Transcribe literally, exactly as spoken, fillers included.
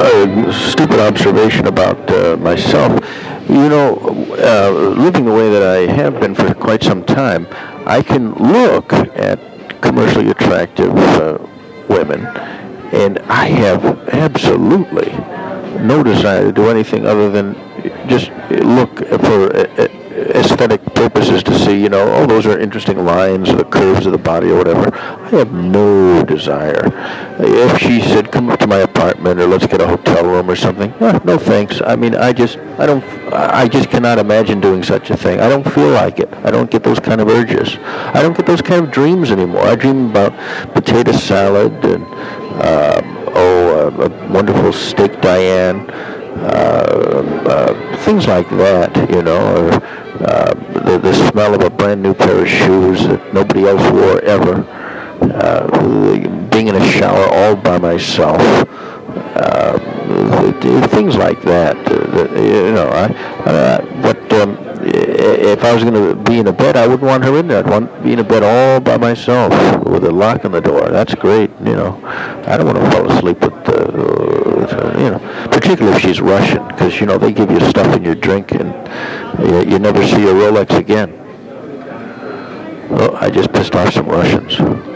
a stupid observation about uh, myself. You know, uh, living the way that I have been for quite some time, I can look at commercially attractive uh, women, and I have absolutely no desire to do anything other than just look for aesthetic purposes to see, you know, oh, those are interesting lines or the curves of the body or whatever. I have no desire. If she said, come up to my apartment or let's get a hotel room or something, eh, no thanks. I mean, I just, I don't, I just cannot imagine doing such a thing. I don't feel like it. I don't get those kind of urges. I don't get those kind of dreams anymore. I dream about potato salad and, uh, oh, a, a wonderful steak Diane. Uh, uh, things like that, you know, or uh, the, the smell of a brand new pair of shoes that nobody else wore ever, uh, being in a shower all by myself, uh, things like that, uh, you know, I, uh, but um, if I was going to be in a bed, I wouldn't want her in there. I'd want to be in a bed all by myself with a lock on the door. That's great, you know. I don't want to fall asleep with, uh, you know, particularly if she's Russian, because, you know, they give you stuff in your drink and you, you never see your Rolex again. Oh, I just pissed off some Russians.